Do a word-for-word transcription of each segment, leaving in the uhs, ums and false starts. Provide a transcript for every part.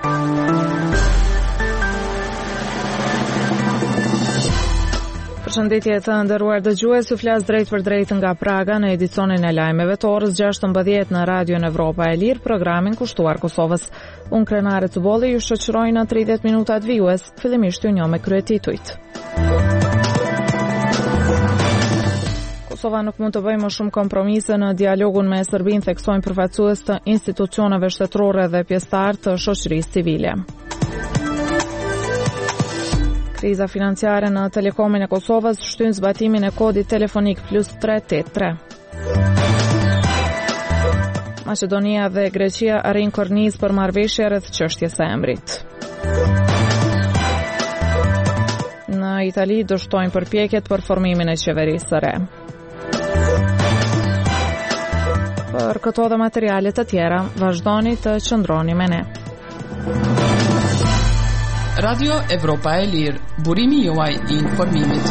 Përshëndetje të nderuar dëgjues, ju flas drejt për drejt nga Praga në edicionin e lajmeve të orës gjashtëmbëdhjetë në Radion Evropa e Lirë, programin kushtuar Kosovës. Unë Krenare Cubolli ju shoqëroj në tridhjetë minutat vijues, fillimisht ju njoh me kryetitujt. Kosova nuk mund të bëjë më shumë kompromise në dialogun me Serbinë, theksojnë përfaqësues të institucioneve shtetërore dhe pjesëtar të shoqërisë civile. Kriza financiare në Telekomin e Kosovës shtyn zbatimin e kodit telefonik plus tre tetëdhjetë tre. Maqedonia dhe Greqia arrin kornizë për marrëveshje rreth çështjes së emrit. Në Itali dështojnë përpjekjet për formimin e qeverisë së re. Për këto dhe materiale të tjera, vazhdoni të qëndroni me ne. Radio Evropa e Lirë, burimi juaj i informimit.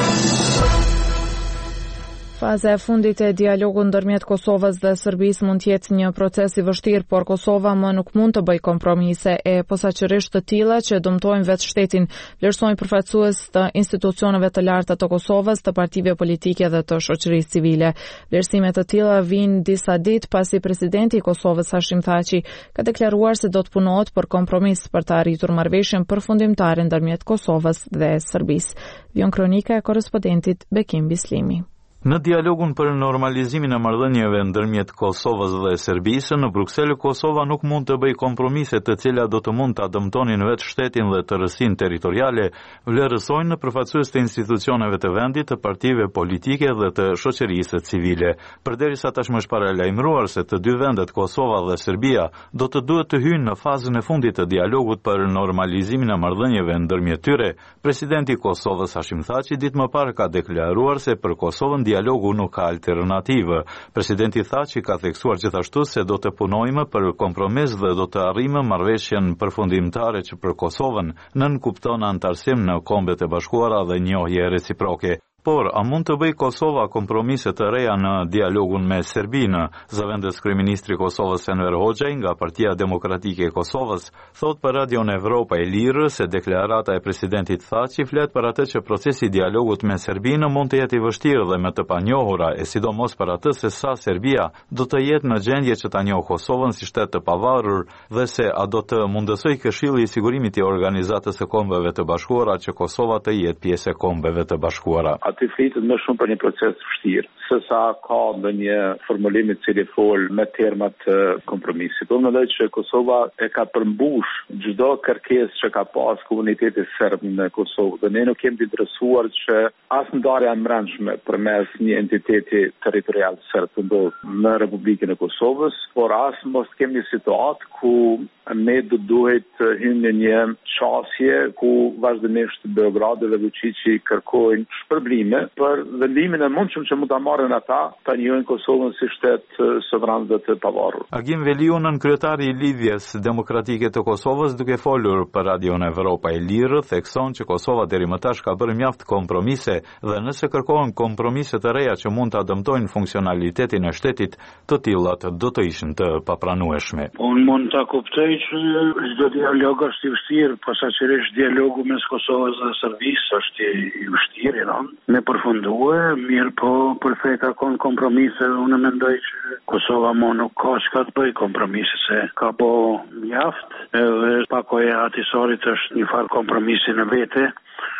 Faza e fundit e dialogut ndërmjet Kosovës dhe Serbisë mund të jetë një proces i vështirë, por Kosova më nuk mund të bëjë kompromise e posaçërisht të tilla që dëmtojnë vetë shtetin, vlerësojnë përfaqësues të institucioneve të larta të Kosovës, të partive politike dhe të shoqërisë civile. Vlerësime të tilla vijnë disa ditë pasi presidenti i Kosovës Hashim Thaçi ka deklaruar se do të punohet për kompromis për të arritur marrëveshjen përfundimtare ndërmjet Kosovës dhe Serbisë. Vjen kronika e korrespondentit Bekim Bislimi. Në dialogun për normalizimin e marrëdhënieve ndërmjet Kosovës dhe Serbisë, në Bruksel, Kosova nuk mund të bëjë kompromise të cilat do të mund ta dëmtonin vetë shtetin dhe tërësinë territoriale, vlerësojnë në përfaqësues të institucioneve të vendit, të partive politike dhe të shoqërisë civile. Përderisa tashmë është paralajmëruar se të dy vendet, Kosova dhe Serbia, do të duhet të hyjnë në fazën e fundit të dialogut për normalizimin e marrëdhënieve ndërmjet tyre, presidenti i Kosovës Hashim Thaçi ditë më parë ka deklaruar se për Kosovën dialogu nuk ka alternativë. Presidenti Thaçi ka theksuar gjithashtu se do të punojmë për kompromis dhe do të arrijmë marrëveshjen përfundimtare që për Kosovën nënkupton antarësim në Kombet e Bashkuara dhe njohje reciproke. Por, a mund të bëj Kosova kompromise të reja në dialogun me Serbinë? Zëvendës kryeministri i Kosovës Enver Hoxha nga Partia Demokratike e Kosovës thot për Radion Evropa e Lirë se deklarata e presidentit Thaçi flet për atë që procesi i dialogut me Serbinë mund të jetë i vështirë dhe me të panjohura, e sidomos për atë se sa Serbia do të jetë në gjendje që ta njohë Kosovën si shtet të pavarur dhe se a do të mundësoj Këshilli i Sigurimit i Organizatës së Kombeve të Bashkuara që Kosova të jetë pjesë e Kombeve të Bashkuara. Të flitet më shumë për një proces të vështirë, se sa ka ndonjë formulim i cili fol me terma të kompromisit. Unë mendoj që Kosova e ka përmbush çdo kërkesë që ka pas komuniteti serb në Kosovë. Dhe ne nuk kemi të interesuar që as ndarja e brendshme përmes një entiteti territorial serb të ndodhë në Republikën e Kosovës, por as mos kemi një situatë ku ne do duhet të hyjmë në një çështje ku vazhdimisht Beogradi dhe Vučići kërkojnë shpërblime për vendimin e mundshëm që mund ta marrin ata ta njohin Kosovën si shtet sovran dhe të pavarur. Agim Veliunën, kryetari i Lidhjes Demokratike të Kosovës, duke folur për Radion Evropa e Lirë, thekson që Kosova deri më tash ka bërë mjaft kompromise dhe nëse kërkohen kompromise të reja që mund ta dëmtojnë funksionalitetin e shtetit, të tillat do të ishin të papranueshme. Unë mund ta kuptoj që çdo dialog është i vështirë, posaçërisht dialogu mes Kosovës dhe Serbisë është i vështirë, no? Me përfundue, mirë po për fe ka kon kompromise, unë mendoj që Kosova mo nuk ka çka të bëj kompromise, se ka bo mjaft, edhe pakoja e atisorit është një farë kompromisi në vete,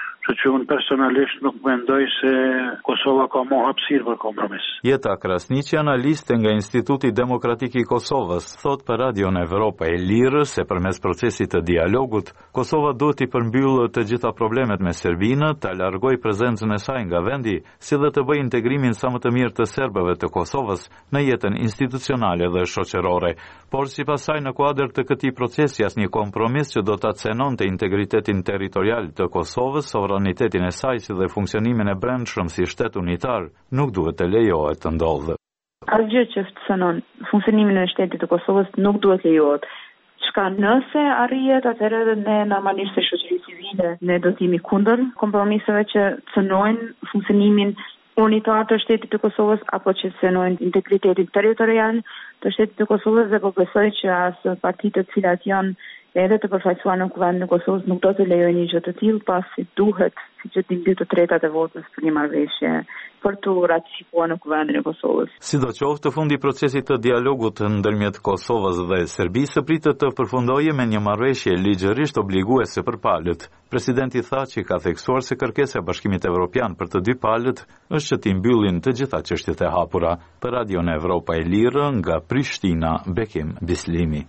që unë personalisht nuk mendoj se Kosova ka mo hapësirë për kompromis. Jeta Krasniqi, analiste nga Instituti Demokratik i Kosovës, thot për Radion Evropa e Lirë se përmes procesit të dialogut, Kosova duhet i përmbyllë të gjitha problemet me Serbinë, të largoj prezencën e saj nga vendi, si dhe të bëj integrimin sa më të mirë të serbëve të Kosovës në jetën institucionale dhe shoqërore. Por sipas saj, në kuadër të këtij procesi asnjë kompromis që do ta cenonte integritetin territorial të Kosovës, sovranitetin e saj si dhe funksionimin e brendshëm si shtet unitar, nuk duhet të lejohet të ndodhë. Asgjë që cënon funksionimin e shtetit të Kosovës nuk duhet lejohet. Çka nëse arrihet, atëherë edhe ne normalisht se shoqëri civile ne do të jemi kundër kompromiseve që cënojnë funksionimin unitar të shtetit të Kosovës apo që cënojnë integritetin territorial të shtetit të Kosovës, dhe po besoj që as partitë të cilat janë edhe të përfaqësuar në kuvendin e Kosovës nuk do të lejojë një gjë të tillë, pasi duhet, siç e dinë dy të tretat e votës për një marrëveshje për të ratifikuar në kuvendin e Kosovës. Sidoqoftë, fundi i procesit të dialogut ndërmjet Kosovës dhe Serbisë pritet të përfundojë me një marrëveshje ligjërisht obliguese për palët. Presidenti tha që ka theksuar se kërkesa e Bashkimit Evropian për të dy palët është që t'i mbyllin të gjitha çështjet e hapura. Për Radion Evropa e Lirë, nga Prishtina, Bekim Bislimi.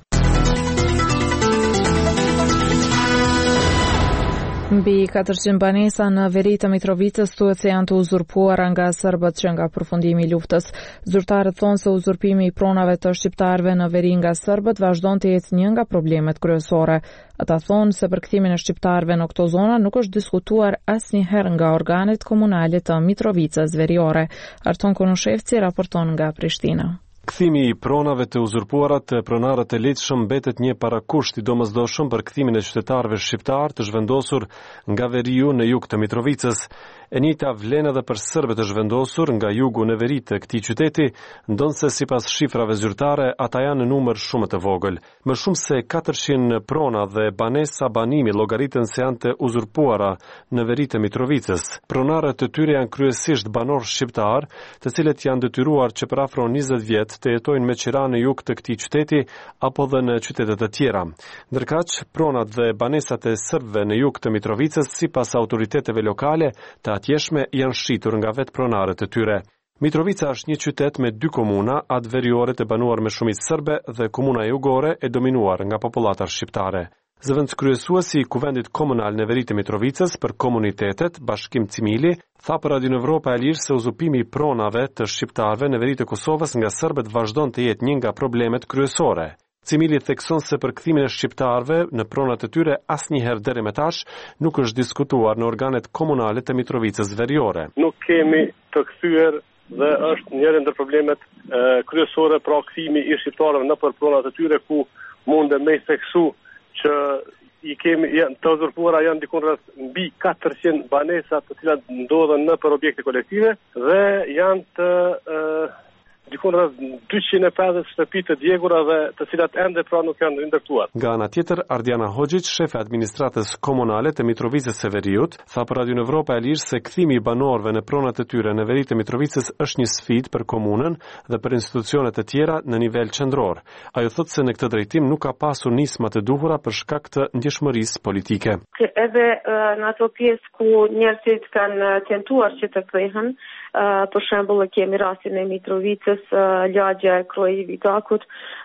Mbi katërqind banesa në veri të Mitrovicës thuhet se janë të uzurpuara nga serbët që nga përfundimi i luftës. Zyrtarët thonë se uzurpimi i pronave të shqiptarëve në veri nga serbët vazhdon të jetë një nga problemet kryesore. Ata thonë se përkthimin e shqiptarëve në këto zona nuk është diskutuar asnjëherë nga organet komunale të Mitrovicës veriore. Arton Konushevci raporton nga Prishtina. Kthimi i pronave të uzurpuara të pronarët e ligjshëm mbetet një parakusht i domosdoshëm për kthimin e qytetarëve shqiptar të zhvendosur nga veriu në jug të Mitrovicës. E njëjta vlen edhe për serbët e zhvendosur nga jugu në veri të këtij qyteti, ndonse sipas shifrave zyrtare ata janë në numër shumë të vogël. Më shumë se katërqind prona dhe banesa banimi llogariten se janë të uzurpuara në veri të Mitrovicës. Pronarët e tyre janë kryesisht banor shqiptar, të cilët janë detyruar që për afro njëzet vjet të jetojnë me qira në jug të këtij qyteti apo dhe në qytete të tjera. Ndërkaq, pronat dhe banesat e serbëve në jug të Mitrovicës sipas autoriteteve lokale të atjeshme janë shqitur nga vetë pronarët e tyre. Mitrovica është një qytet me dy komuna, atë veriore të banuar me shumicë serbe dhe komuna jugore e dominuar nga popullata shqiptare. Zëvendës kryesuesi i kuvendit komunal në veri të Mitrovicës për komunitetet, Bashkim Cimili, tha për Radion Evropa e Lirë se uzurpimi i pronave të shqiptarëve në veri të Kosovës nga serbët vazhdon të jetë një nga problemet kryesore. Cimili thekson se për kthimin e shqiptarëve në pronat e tyre asnjëherë deri më tash nuk është diskutuar në organet komunale të Mitrovicës veriore. Nuk kemi të kthyer dhe është njëri ndër problemet e, kryesore pra kthimi i shqiptarëve në për pronat e tyre ku mundem me theksu që i kemi janë të uzurpuara janë diku rreth mbi katërqind banesa të cilat ndodhen në për objekte kolektive dhe janë të e, diku rreth dyqind e pesëdhjetë shtëpi të djegura dhe të cilat ende pra nuk janë rindërtuar. Nga ana tjetër, Ardiana Hoxhić, shefe e administratës komunale të Mitrovicës së Veriut, tha për Radion Evropa e Lirë se kthimi i banorëve në pronat e tyre në veri të Mitrovicës është një sfidë për komunën dhe për institucionet e tjera në nivel qendror. Ajo thotë se në këtë drejtim nuk ka pasur nisma të duhura për shkak të ndjeshmërisë politike. Edhe në ato pjesë ku njerëzit kanë tentuar që të kthehen, Uh, për shembull kemi rastin e Mitrovicës, uh, lagja e Kroivi Dakut.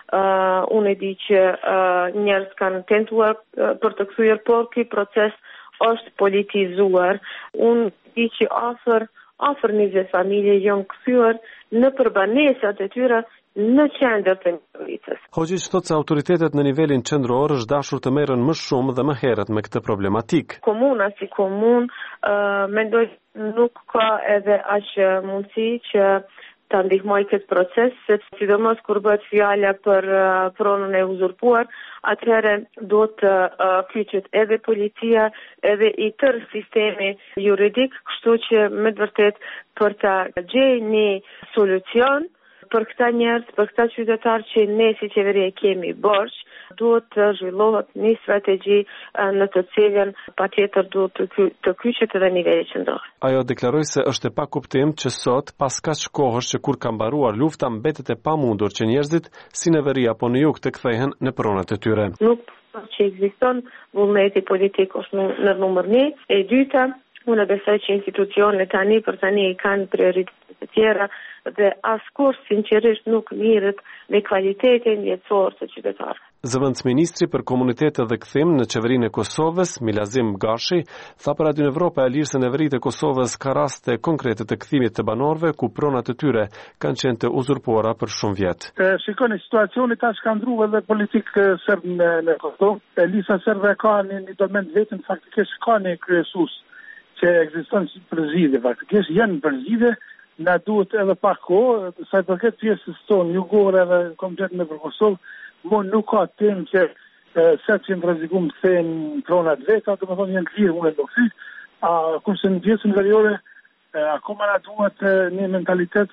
Uh, unë e di që uh, njerëz kanë tentuar uh, për të kthyer, por ky proces është politizuar. Unë di që afër afër njëzet familje janë kthyer në përbanesat e tyre në qendër të Mitrovicës. Hoxhić thotë se autoritetet në nivelin qendror është dashur të merren më shumë dhe më herët me këtë problematik. Komuna si komunë uh, mendoj nuk ka edhe aq mundësi që ta ndihmoj këtë proces, sepse sidomos kur bëhet fjala për uh, pronën e uzurpuar, atëherë do të uh, kyçet edhe policia, edhe i tërë sistemi juridik, kështu që me të vërtet për ta gjejë një solucion për këta njerëz, për këta qytetarë që ne si qeveri kemi borx, duhet të zhvillohet një strategji në të cilën patjetër duhet të, ky, të kyçet edhe niveli qendror. Ajo deklaroi se është e pakuptim që sot, pas kaq kohësh që kur ka mbaruar lufta, mbetet e pamundur që njerëzit si në veri apo në jug të kthehen në pronat e tyre. Nuk që ekziston vullneti politik është në numër një. E dyta, unë besoj që institucionet tani për tani i kanë prioritetet të tjera dhe askush sinqerisht nuk mirret me cilëtetin jetësor të qytetarëve. Zëvendës ministri për komunitetet dhe kthim në qeverinë e Kosovës, Milazim Gashi, tha për Radion Evropa e Lirë se në veritë e Kosovës ka raste konkrete të kthimit të banorëve ku pronat e tyre kanë qenë të uzurpuara për shumë vjet. Shikoni, situacioni tash ka ndruar edhe politik serb në, në Kosovë. Lista serbe ka një, një domen vetëm, faktikisht ka një kryesues që ekziston si përzgjidhje, faktikisht janë përzgjidhje. Na duhet edhe pak kohë, sa i përket pjesës tonë jugore dhe komplet në për Kosovë, mo nuk ka temë që se që në rrezikum të thejnë pronat veta, të më thonë janë të lirë, unë e do kësi, a kurse në pjesën veriore, akoma na duhet një mentalitet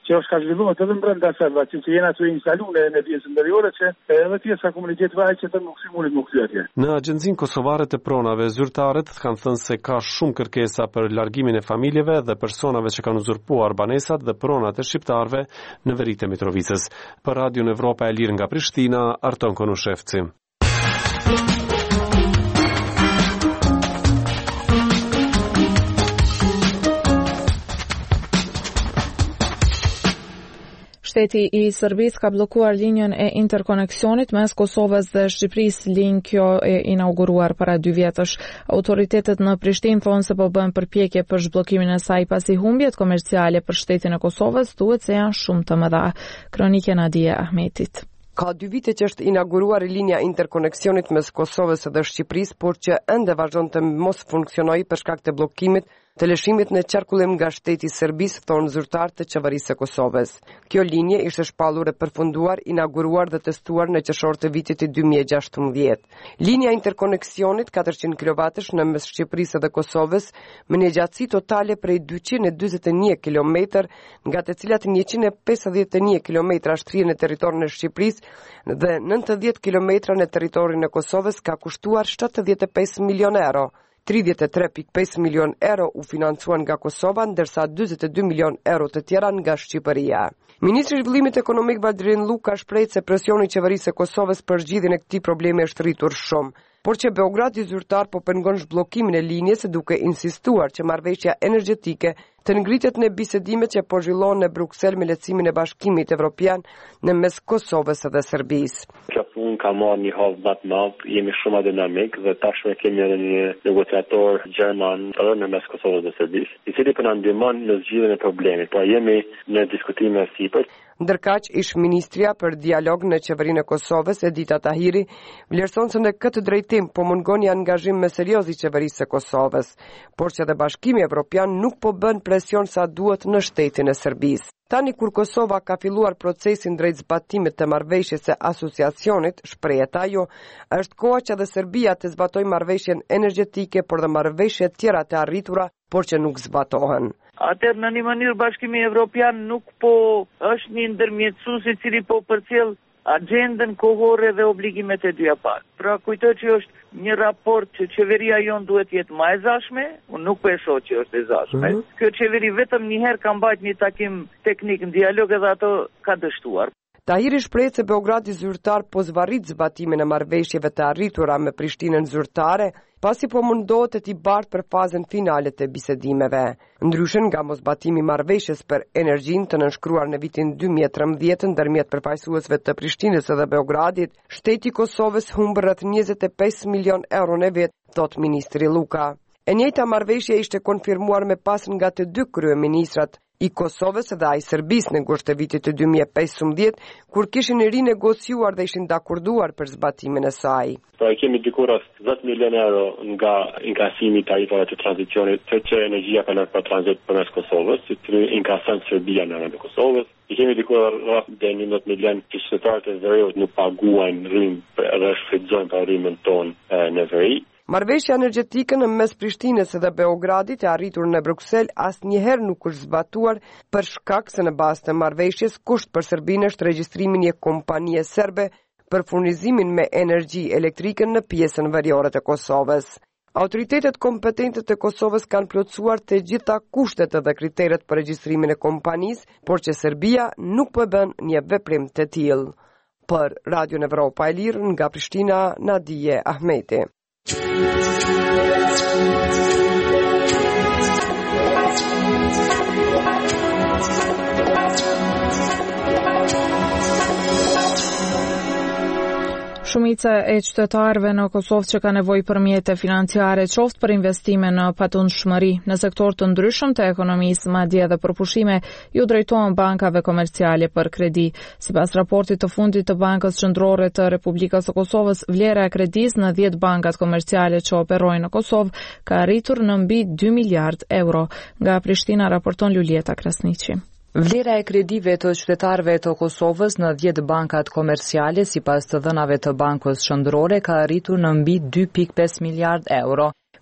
që është ka zhvilluar edhe brenda serva, që, që jena të instalu në në pjesën ndërjore që edhe pjesa komunitetit vaj që të nuk simulit më kthye atje. Në Agjencinë Kosovare të Pronave, zyrtarët kanë thënë se ka shumë kërkesa për largimin e familjeve dhe personave që kanë uzurpuar banesat dhe pronat e shqiptarëve në veri të Mitrovicës. Për Radion Evropa e Lirë nga Prishtina, Arton Konushevci. Shteti i Serbisë ka bllokuar linjën e interkoneksionit mes Kosovës dhe Shqipërisë. Linjë kjo e inauguruar para dy vjetësh. Autoritetet në Prishtinë thonë se po bën përpjekje për zhbllokimin e saj pasi humbjet komerciale për shtetin e Kosovës thuhet se janë shumë të mëdha. Kronikë Nadia Ahmetit. Ka dy vite që është inauguruar linja interkoneksionit mes Kosovës dhe Shqipërisë, por që ende vazhdon të mos funksionojë për shkak të bllokimit të lëshimit në qarkullim nga shteti i Serbisë, thonë zyrtarë të qeverisë së Kosovës. Kjo linje ishte shpallur e përfunduar, inauguruar dhe testuar në qershor të vitit dy mijë e gjashtëmbëdhjetë. Linja interkoneksionit katërqind kilovatësh në mes Shqipërisë dhe Kosovës me një gjatësi totale prej dyqind e dyzet e një kilometër, nga të cilat njëqind e pesëdhjetë e një kilometra shtrihen në territorin e Shqipërisë dhe nëntëdhjetë kilometra në territorin e Kosovës, ka kushtuar shtatëdhjetë e pesë milion euro. tridhjetë e tre pikë pesë milion euro u financuan nga Kosova, ndërsa dyzet e dy milion euro të tjera nga Shqipëria. Ministri i Zhvillimit Ekonomik Valdrin Luka shpreh se presioni i qeverisë së Kosovës për zgjidhjen e këtij problemi është rritur shumë, por që Beogradi zyrtar po pengon zhbllokimin e linjës duke insistuar që marrëveshja energjetike të ngritet në bisedimet që po zhvillohen në Bruksel me lehtësimin e Bashkimit Evropian në mes Kosovës dhe Serbisë. Kjo punë ka marrë një havë më të madh, jemi shumë dinamik dhe tashmë kemi edhe një negociator gjerman edhe në mes Kosovës dhe Serbisë, i cili po na ndihmon në zgjidhjen e problemit, por jemi në diskutime sipër. Ndërkaq, ish ministria për dialog në qeverinë e Kosovës, Edita Tahiri, vlerëson se në këtë drejtim po mungon një angazhim më serioz i qeverisë së Kosovës, por që dhe Bashkimi Evropian nuk po bën presion sa duhet në shtetin e Serbisë. Tani kur Kosova ka filluar procesin drejt zbatimit të marrëveshjes së asociacionit, shprehet ajo, është koha që dhe Serbia të zbatojë marrëveshjen energjetike, por dhe marrëveshje tjera të arritura, por që nuk zbatohen. Atëherë në një mënyrë Bashkimi Evropian nuk po është një ndërmjetësues i cili po përcjell agjendën kohore dhe obligimet e dyja palë. Pra kujtoj që është një raport që qeveria jon duhet jetë më e zashme, unë nuk po e shoh që është e zashme. Mm-hmm. Kjo qeveri vetëm një herë ka mbajtur një takim teknik në dialog edhe ato ka dështuar. Tahiri shpreh se Beogradi zyrtar po zvarrit zbatimin e marrëveshjeve të arritura me Prishtinën zyrtare, pasi po mundohet të t'i bartë për fazën finale të bisedimeve. Ndryshe nga mosbatimi i marrëveshjes për energjinë të nënshkruar në vitin dy mijë e trembëdhjetë ndërmjet përfaqësuesve të Prishtinës dhe Beogradit, shteti i Kosovës humb rreth njëzet e pesë milion euro në vit, thot ministri Luka. E njëjta marrëveshje ishte konfirmuar me pas nga të dy kryeministrat i Kosovës dhe ai Serbisë në gusht të vitit dy mijë e pesëmbëdhjetë, kur kishin rinegociuar dhe ishin dakorduar për zbatimin e saj. Pra kemi diku rreth dhjetë milion euro nga inkasimi i tarifave të tranzicionit, që që energjia ka lënë për tranzit përmes Kosovës, si të inkason Serbia në anë të Kosovës. I kemi diku rreth njëzet milion që qytetarët e veriut nuk paguajnë rrim dhe shfrytëzojnë për rrimën tonë në veri. Marrëveshja energjetike në mes Prishtinës dhe Beogradit e arritur në Bruksel asnjëherë nuk është zbatuar për shkak se në bazë të marrëveshjes kusht për Serbinë është regjistrimi i një kompanie serbe për furnizimin me energji elektrike në pjesën veriore të Kosovës. Autoritetet kompetente të Kosovës kanë plotësuar të gjitha kushtet dhe kriteret për regjistrimin e kompanisë, por që Serbia nuk po bën një veprim të tillë. Për Radio Evropa e Lirë nga Prishtina, Nadia Ahmeti. Shumica e qytetarëve në Kosovë që ka nevojë për mjete financiare, qoftë për investime në patundshmëri në sektor të ndryshëm të ekonomisë, madje edhe për pushime, ju drejtohen bankave komerciale për kredi. Sipas raportit të fundit të Bankës Qendrore të Republikës së Kosovës, vlera e kredisë në dhjetë bankat komerciale që operojnë në Kosovë ka arritur në mbi dy miliard euro. Nga Prishtina raporton Lulieta Krasniqi. Vlera e kredive të qytetarëve të Kosovës në dhjetë bankat komerciale sipas të dhënave të Bankës Qendrore ka arritur në mbi dy pikë pesë miliard euro.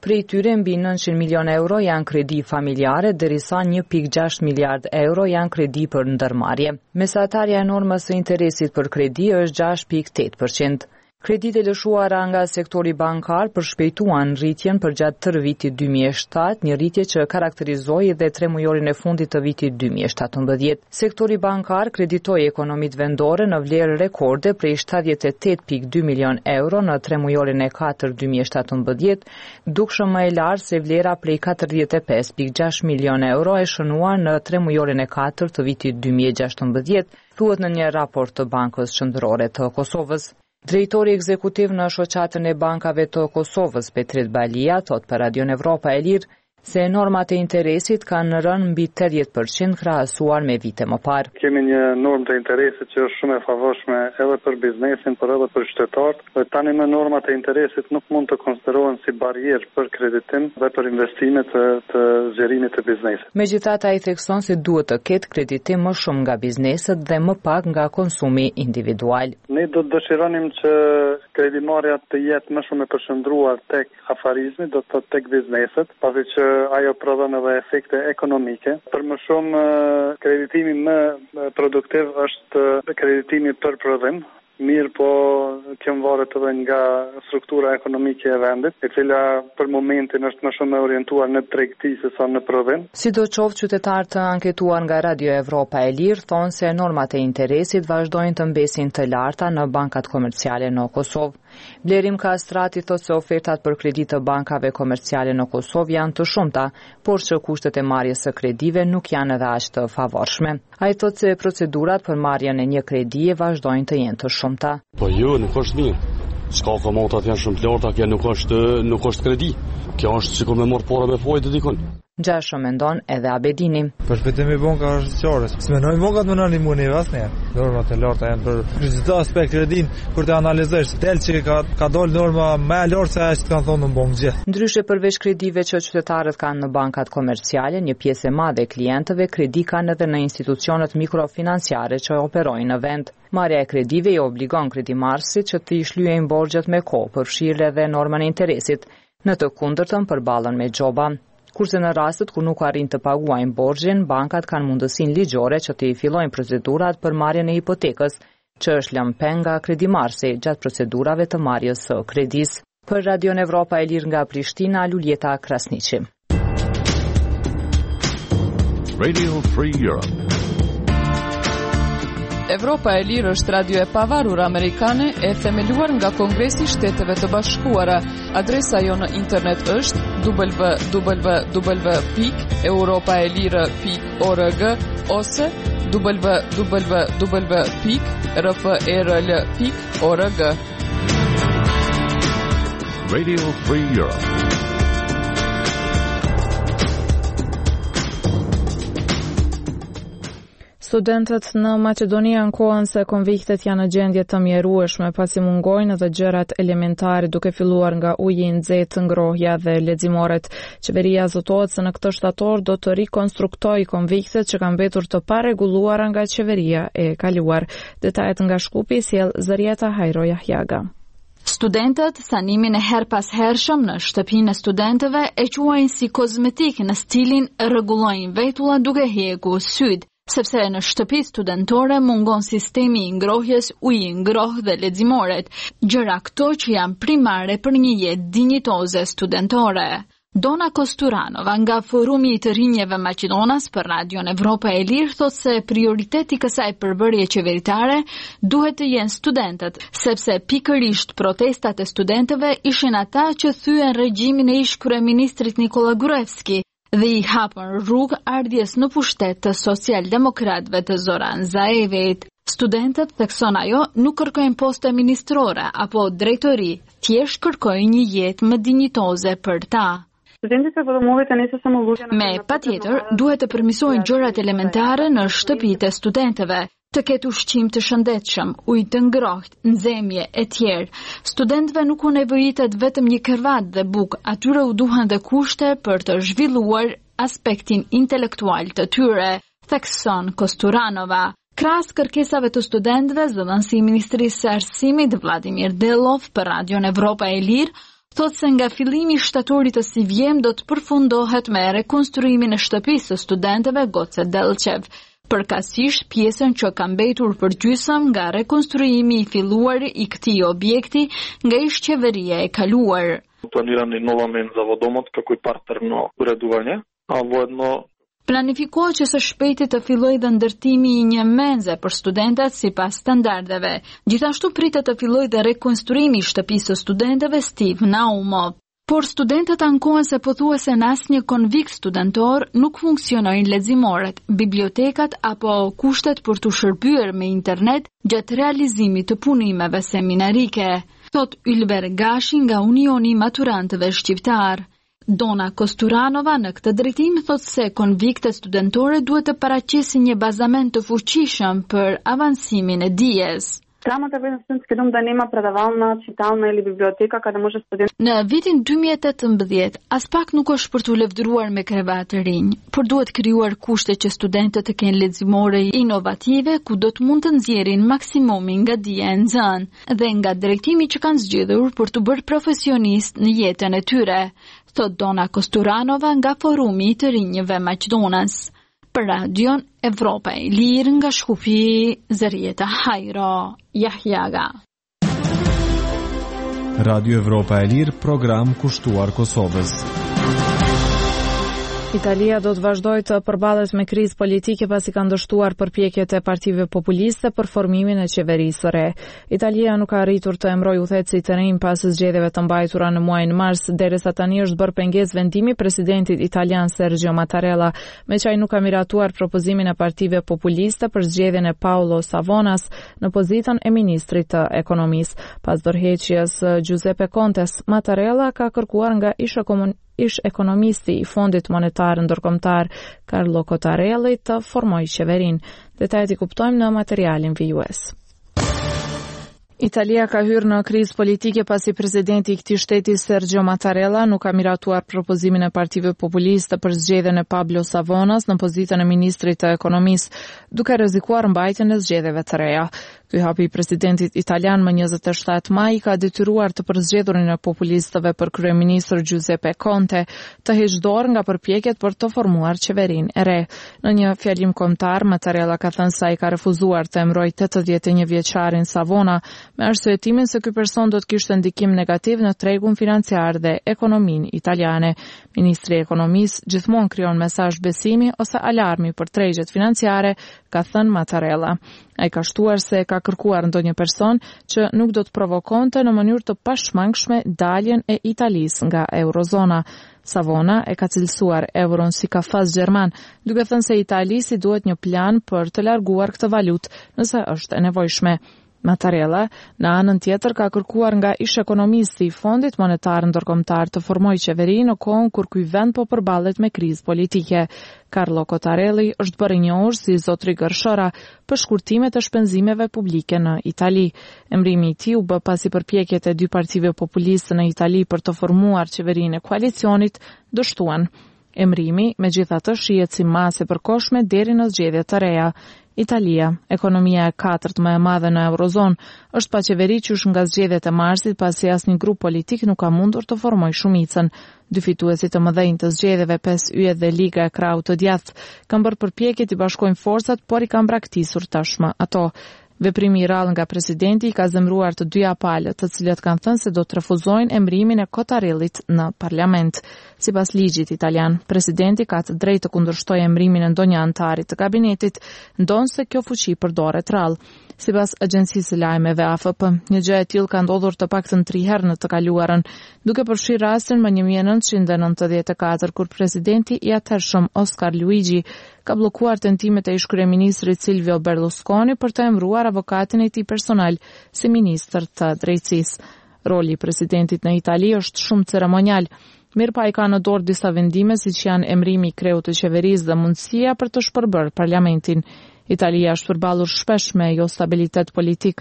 Prej tyre mbi nëntëqind milion euro janë kredi familjare, derisa një pikë gjashtë miliard euro janë kredi për ndërmarrje. Mesatarja e normës së interesit për kredi është gjashtë pikë tetë përqind. Kreditë e lëshuara nga sektori bankar përshpejtuan rritjen përgjatë tërë vitit dy mijë e shtatë, një rritje që karakterizoi edhe tre mujorin e fundit të vitit dy mijë e shtatëmbëdhjetë. Sektori bankar kreditoi ekonomitë vendore në vlerë rekorde prej shtatëdhjetë e tetë pikë dy milion euro në tre mujorin e katërt dy mijë e shtatëmbëdhjetë, dukshëm më e lartë se vlera prej katërdhjetë e pesë pikë gjashtë milion euro e shënuar në tre mujorin e katërt të vitit dy mijë e gjashtëmbëdhjetë, thuhet në një raport të Bankës Qendrore të Kosovës. Drejtori ekzekutiv në shoqatën e bankave të Kosovës, Petrit Balia, thot për Radion Evropa e Lirë se normat e interesit kanë rënë mbi tetëdhjetë përqind krahasuar me vite më parë. Kemi një normë të interesit që është shumë e favorshme edhe për biznesin, por edhe për qytetarët. Dhe tani me normat e interesit nuk mund të konsiderohen si barierë për kreditim dhe për investimet të, të zgjerimit të biznesit. Megjithatë, ai thekson se duhet të ketë kreditim më shumë nga bizneset dhe më pak nga konsumi individual. Ne do të dëshironim që kredimarrja të jetë më shumë e përshëndruar tek afarizmi, do të thotë tek bizneset, pasi që ajo prodhon edhe efekte ekonomike. Për më shumë kreditimi më produktiv është kreditimi për prodhim. Mirë, po kjo varet edhe nga struktura ekonomike e vendit, e cila për momentin është më shumë e orientuar në tregti se sa në prodhim. Sidoqoftë, qytetarë të anketuar nga Radio Evropa e Lirë thonë se normat e interesit vazhdojnë të mbesin të larta në bankat komerciale në Kosovë. Blerim Kastrati thotë se ofertat për kredi të bankave komerciale në Kosovë janë të shumta, por që kushtet e marrjes së kredive nuk janë edhe aq të favorshme. Ai thotë se procedurat për marrjen e një kredie vazhdojnë të jenë të shumta. Po jo, nuk është mirë. S'ka komotat janë shumë të larta, kjo nuk është nuk është kredi. Kjo është sikur me marr para me fojë dikon. Gjasho mendon edhe Abedini. Për shpejtimi banka është qare. S'menoj bankat më nani mua nevas ne. Normat e larta janë për çdo aspekt kredin kur të analizosh. Tel që ka ka dal norma më e lartë se ajo që kanë thonë në bankë gjithë. Ndryshe përveç kredive që qytetarët kanë në bankat komerciale, një pjesë e madhe e klientëve kredi kanë edhe në institucionet mikrofinanciare që operojnë në vend. Marrja e kredive i obligon kredimarrësit që të ishlyejnë borxhet me kohë, përfshirë edhe normën e interesit. Në të kundërtën përballën me xhoba. Kurse në rastet ku nuk arrin të paguajnë borxhin, bankat kanë mundësinë ligjore që të i fillojnë procedurat për marrjen e hipotekës, që është lënë peng nga kredimarrësi gjatë procedurave të marrjes së kredis. Për Radion Evropa e Lirë nga Prishtina, Luljeta Krasniqi. Radio Free Europe. Evropa e Lirë është radio e pavarur amerikane e themeluar nga Kongresi i Shteteve të Bashkuara. Adresa jo në internet është w w w pikë europaelire pikë org ose w w w pikë r f e r l pikë org. Radio Free Europe. Studentët në Maqedoni ankohen se konviktet janë në gjendje të mjerueshme pasi mungojnë edhe gjërat elementare, duke filluar nga uji i nxehtë, ngrohja dhe leximoret. Qeveria zotohet se në këtë shtator do të rikonstruktojë konviktet që kanë mbetur të parregulluara nga qeveria e kaluar. Detajet nga Shkupi sjell Zërieta Hajro Jahjaga. Studentët sanimin e her pas hershëm në shtëpinë e studentëve e quajnë si kozmetik në stilin rregullojnë vetulla duke hequr syt, sepse në shtëpi studentore mungon sistemi i ngrohjes, uji i ngrohtë dhe leximoret, gjëra këto që janë primare për një jetë dinjitoze studentore. Dona Kosturanova nga Forumi i të Rinjeve Maqedonas për Radion Evropa e Lirë thotë se prioriteti kësaj përbërje qeveritare duhet të jenë studentët, sepse pikërisht protestat e studentëve ishin ata që thyen regjimin e ish kryeministrit Nikola Gruevski dhe i hapën rrugë ardhjes në pushtet të socialdemokratëve të Zoran Zaevit. Studentët, thekson ajo, nuk kërkojnë poste ministrore apo drejtori, thjesht kërkojnë një jetë më dinjitoze për ta. Me patjetër, duhet të përmirësojnë gjërat elementare në shtëpitë e studentëve, të ketë ushqim të shëndetshëm, ujë të ngrohtë, nxemje e tjerë. Studentëve nuk u nevojitet vetëm një krevat dhe bukë, atyre u duhen dhe kushte për të zhvilluar aspektin intelektual të tyre, thekson Kosturanova. Krahas kërkesave të studentëve, zëdhënësi i Ministrisë së Arsimit Vladimir Delov për Radion Evropa e Lirë thotë se nga fillimi i shtatorit të si vjem do të përfundohet me rekonstruimin e shtëpisë së studentëve Goce Delqev, përkatësisht pjesën që ka mbetur përgjysëm nga rekonstruimi i filluar i këtij objekti nga ish-qeveria e kaluar. Planirani novament zavodimot kako i partnerno uredovanje, a vojno Planifikohet që së shpejti të fillojë dhe ndërtimi i një menze për studentat sipas standardeve. Gjithashtu pritet të fillojë dhe rekonstruimi i shtëpisë së studentëve Steve Naumov. Por studentët ankohen se pothuajse në asnjë konvikt studentor nuk funksionojnë leximoret, bibliotekat apo kushtet për të shërbyer me internet gjatë realizimit të punimeve seminarike, thot Ylber Gashi nga Unioni i Maturantëve Shqiptar. Dona Kosturanova në këtë drejtim thotë se konviktet studentore duhet të paraqesin një bazament të fuqishëm për avansimin e dijes. Трябва да бъде скидом да няма предавална читална или библиотека къде може студент. Në vitin dy mijë e tetëmbëdhjetë, as pak nuk është për t'u lëvdruar me krevat të rinj, por duhet krijuar kushte që studentët të kenë leximore inovative ku do të mund të nxjerrin maksimumin nga dija e nxënë dhe nga drejtimi që kanë zgjedhur për të bërë profesionist në jetën e tyre, thot Dona Kosturanova nga Forumi i të Rinjëve Maqedonas. Për radion Evropa e Lirë nga Shkupi, Zërieta Hajro, Jahjaga. Radio Evropa e Lirë, program kushtuar Kosovës. Italia do të vazhdojë të përballet me krizë politike pasi ka ndështuar përpjekjet e partive populiste për formimin e qeverisë së re. Italia nuk ka arritur të emërojë udhëheqësit të rinj pas zgjedhjeve të mbajtura në muajin mars, derisa tani është bërë pengesë vendimi presidentit italian Sergio Mattarella, me që ai nuk ka miratuar propozimin e partive populiste për zgjedhjen e Paolo Savonas në pozitën e ministrit të ekonomisë. Pas dorëheqjes Giuseppe Contes, Mattarella ka kërkuar nga isha komun ish ekonomisti i Fondit Monetar Ndërkombëtar Carlo Cottarelli të formojë qeverinë. Detajet i kuptojmë në materialin vijues. Italia ka hyrë në krizë politike pasi presidenti i këtij shteti Sergio Mattarella nuk ka miratuar propozimin e partive populiste për zgjedhjen e Pablo Savonas në pozitën e ministrit të ekonomisë, duke rrezikuar mbajtjen e zgjedhjeve të reja. Ky hapi i presidentit italian më njëzet e shtatë maj ka detyruar të përzgjedhurin e populistëve për kryeministër Giuseppe Conte të heqë dorë nga përpjekjet për të formuar qeverinë e re. Në një fjalim kombëtar, Mattarella ka thënë se ai ka refuzuar të emërojë tetëdhjetë e një vjeçarin Savona me arsyetimin se ky person do të kishte ndikim negativ në tregun financiar dhe ekonominë italiane. Ministri i ekonomisë gjithmonë krijon mesazh besimi ose alarmi për tregjet financiare, ka thënë Mattarella. Ai ka shtuar se ka kërkuar ndonjë person që nuk do të provokonte në mënyrë të pashmangshme daljen e Italisë nga eurozona. Savona e ka cilësuar euron si kafaz gjerman, duke thënë se Italisë duhet një plan për të larguar këtë valutë nëse është e nevojshme. Mattarella, në anën tjetër, ka kërkuar nga ish ekonomisti i Fondit Monetar Ndërkombëtar të formojë qeveri në kohën kur ky vend po përballet me krizë politike. Carlo Cottarelli është bërë i njohur si zotri gërshora për shkurtimet e shpenzimeve publike në Itali. Emrimi i tij u bë pasi përpjekjet e dy partive populiste në Itali për të formuar qeverinë e koalicionit dështuan. Emrimi, megjithatë, shihet si masë e përkohshme deri në zgjedhjet të reja. Italia, ekonomia e katërt më e madhe në Eurozon, është pa qeveri qysh nga zgjedhjet e marsit pasi asnjë grup politik nuk ka mundur të formojë shumicën. Dy fituesit të mëdhenj të zgjedhjeve P S Y dhe Liga e Krahut të Djathtë kanë bërë përpjekje të bashkojnë forcat, por i kanë braktisur tashmë ato. Veprimi i rrallë nga presidenti ka zemruar të dyja palët, të cilët kanë thënë se do të refuzojnë emrimin e Cottarellit në parlament. Sipas ligjit italian, presidenti ka të drejtë të kundërshtojë emrimin e ndonjë antari të kabinetit, ndonse kjo fuqi përdoret rrallë. Sipas agjencisë së lajmeve A F P, një gjë e tillë ka ndodhur të paktën tri herë në të kaluarën, duke përfshirë rastin më një mijë e nëntëqind e nëntëdhjetë e katër kur presidenti i atëhershëm Oscar Luigi ka bllokuar tentimet e ish-kryeministrit Silvio Berlusconi për të emëruar avokatin e tij personal si ministër të drejtësisë. Roli i presidentit në Itali është shumë ceremonial. Mirë pa i ka në dorë disa vendime siç janë emrimi i kreut të qeverisë dhe mundësia për të shpërbërë parlamentin. Italia është përballur shpesh me jo stabilitet politik.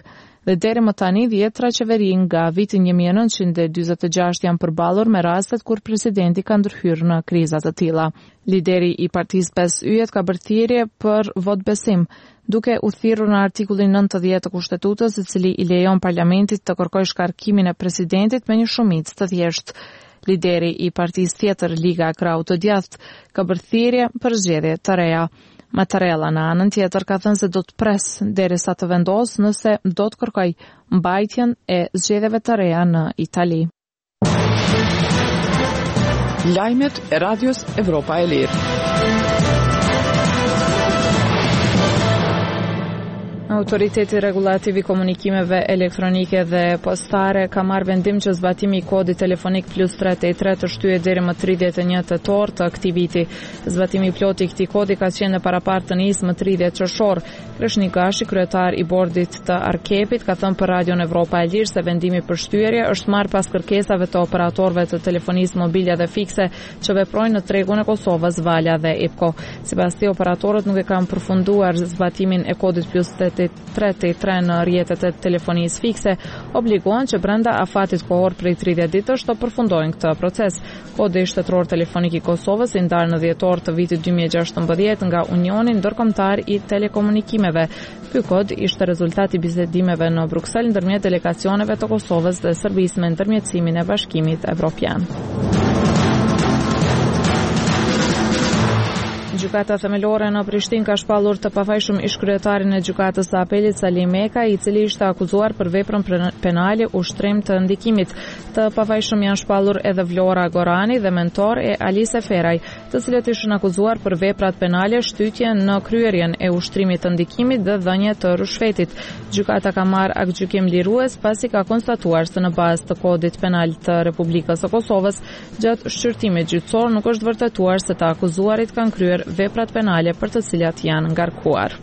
dhe deri më tani dhjetra qeveri nga viti një mijë e nëntëqind e dyzet e gjashtë janë përballur me rastet kur presidenti ka ndërhyrë në kriza të tilla. Lideri i Partisë pesë yjet ka bërë thirrje për vot besim, duke u thirrur në artikullin nëntëdhjetë të Kushtetutës, i cili i lejon parlamentit të kërkojë shkarkimin e presidentit me një shumicë të thjeshtë. Lideri i partisë tjetër, Liga e Krahut të Djathtë, ka bërë thirrje për zgjedhje të reja. Mattarella në anën tjetër ka thënë se do të pres derisa të vendosë nëse do të kërkojë mbajtjen e zgjedhjeve të reja në Itali. Lajmet e Radios Evropa e Lirë. Autoriteti Rregullativ i Komunikimeve Elektronike dhe Postare ka marrë vendim që zbatimi i kodit telefonik plus tre tre tre të shtyhet deri më tridhjetë e një tetor të këtij viti. Zbatimi i plotë i këtij kodi ka qenë në parapartë të nisë më tridhjetë qershor. Kreshnik Gashi, kryetar i bordit të Arkepit, ka thënë për Radion Evropa e Lirë se vendimi për shtyerje është marrë pas kërkesave të operatorëve të telefonisë mobile dhe fikse që veprojnë në tregun e Kosovës, Valja dhe IPCO. Sipas tij, operatorët nuk e kanë përfunduar zbatimin e kodit plus tre tre tre në rrjetet e telefonisë fikse, obligohen që brenda afatit kohor prej tridhjetë ditësh të përfundojnë këtë proces. Kodi shtetëror telefonik i Kosovës i ndarë në dhjetor të vitit dy mijë e gjashtëmbëdhjetë nga Unioni Ndërkombëtar i Telekomunikimeve. Ky kod ishte rezultati i bisedimeve në Bruksel ndërmjet delegacioneve të Kosovës dhe Serbisë me ndërmjetësimin e Bashkimit Evropian. Gjykata themelore në Prishtinë ka shpallur të pafajshëm ish-kryetarin e gjykatës së apelit Salim Meka, i cili ishte akuzuar për veprën penale ushtrim të ndikimit. Të pafajshëm janë shpallur edhe Vlora Gorani dhe mentor e Alise Feraj, të cilët ishin akuzuar për veprat penale shtytje në kryerjen e ushtrimit të ndikimit dhe dhënje të rishfetit. Gjykata ka marrë aktgjykim lirues pasi ka konstatuar se në bazë të kodit penal të Republikës së Kosovës, gjatë shqyrtimit gjyqësor nuk është vërtetuar se të akuzuarit kanë kryer veprat penale për të cilat janë ngarkuar.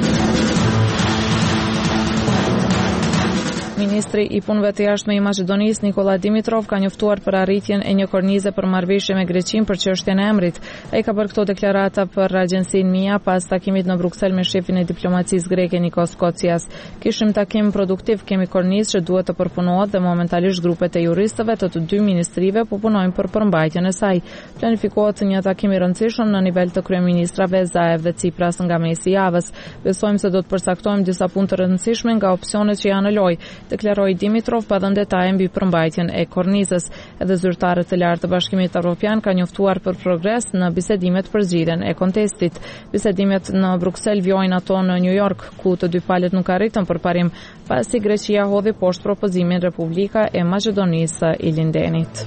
Ministri i punëve të jashtme i Maqedonisë Nikola Dimitrov ka njoftuar për arritjen e një kornize për marrëveshje me Greqinë për çështjen e emrit. Ai ka bërë këto deklarata për agjencinë Mia pas takimit në Bruksel me shefin e diplomacisë greke Nikos Kocias. Kishim takim produktiv, kemi kornizë që duhet të përpunohet dhe momentalisht grupet e juristëve të të dy ministrive po punojnë për përmbajtjen e saj. Planifikohet një takim i rëndësishëm në nivel të kryeministrave Zaev dhe Tsipras nga mesi i javës. Besojmë se do të përcaktojmë disa punë të rëndësishme nga opsionet që janë në lojë, deklaroi Dimitrov pa dhënë detaje mbi përmbajtjen e kornizës. Edhe zyrtarët e lartë të Bashkimit Evropian kanë njoftuar për progres në bisedimet për zgjidhjen e kontestit. Bisedimet në Bruksel vjojnë ato në New York, ku të dy palët nuk arritën përparim, pasi Greqia hodhi poshtë propozimin Republika e Maqedonisë i Lindenit.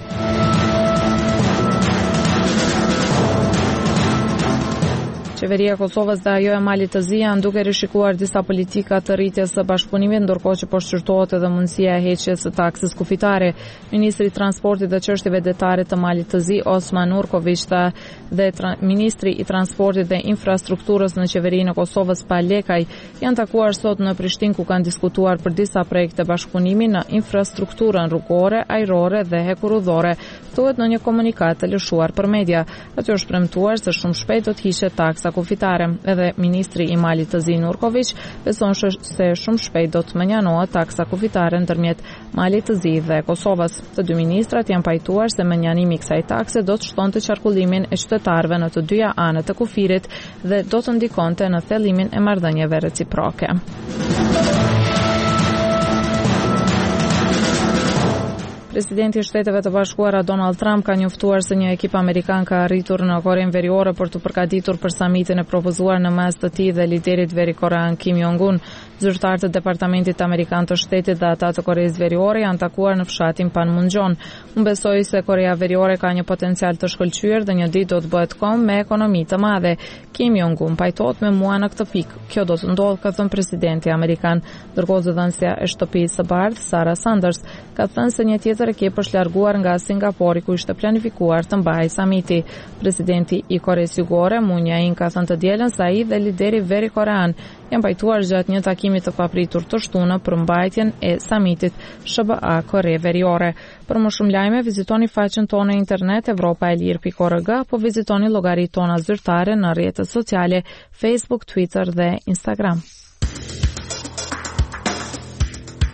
Qeveria e Kosovës dhe ajo e Malit të Zi janë duke rishikuar disa politika të rritjes së bashkëpunimit, ndërkohë që po shqyrtohet edhe mundësia e heqjes së taksës kufitare. Ministri i Transportit dhe Çështjeve Detare të Malit të Zi, Osman Urković, dhe Ministri i Transportit dhe Infrastrukturës në Qeverinë e Kosovës, Palekaj, janë takuar sot në Prishtinë, ku kanë diskutuar për disa projekte bashkëpunimi në infrastrukturën rrugore, ajrore dhe hekurudhore, thuhet në një komunikat të lëshuar për media. Aty është premtuar se shumë shpejt do të hiqet taksa kufitare. Edhe ministri i Malit të Zi Urković beson se shumë shpejt do të menjanohet taksa kufitare ndërmjet Malit të Zi dhe Kosovës. Të dy ministrat janë pajtuar se menjanimi i kësaj takse do të shtonte qarkullimin e qytetarëve në të dyja anët e kufirit dhe do të ndikonte në thellimin e marrëdhënieve reciproke. Presidenti i Shteteve të Bashkuara Donald Trump ka njoftuar se një ekip amerikan ka arritur në Korenë Veriore për të përgatitur për samitin e propozuar në mes të tij dhe liderit verikorean Kim Jong-un. Zyrtarët e Departamentit Amerikan të Shtetit dhe ata të Koreas Veriore janë takuar në fshatin Panmunjom. Unë besoj se Korea Veriore ka një potencial të shkëlqyer dhe një ditë do të bëhet kom me ekonomi të madhe. Kim Jong-un pajtohet me mua në këtë pikë. Kjo do të ndodhë, ka thënë presidenti amerikan. Ndërkohë zëdhënësja e shtëpisë së bardhë, Sarah Sanders, ka thënë se një tjetër ekip është larguar nga Singapori, ku ishte planifikuar të mbahej samiti. Presidenti i Koreas Jugore, Moon Jae-in, ka thënë të dielën se ai dhe lideri verikorean janë pajtuar gjatë një takimi të papritur të shtunë për mbajtjen e samitit S B A Kore Veriore. Për më shumë lajme, vizitoni faqen tonë internet evropa e lirë pikë org, po vizitoni llogaritë tona zyrtare në rrjetet sociale Facebook, Twitter dhe Instagram.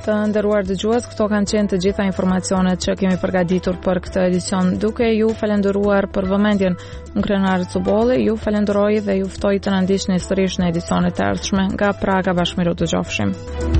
Të nderuar dëgjues, këto kanë qenë të gjitha informacionet që kemi përgatitur për këtë edicion. Duke ju falenderuar për vëmendjen, unë Krenar Cubolli ju falenderoj dhe ju ftoj të na ndiqni sërish në edicionet e ardhshme. Nga Praga, bashkëmiru të gjofshim.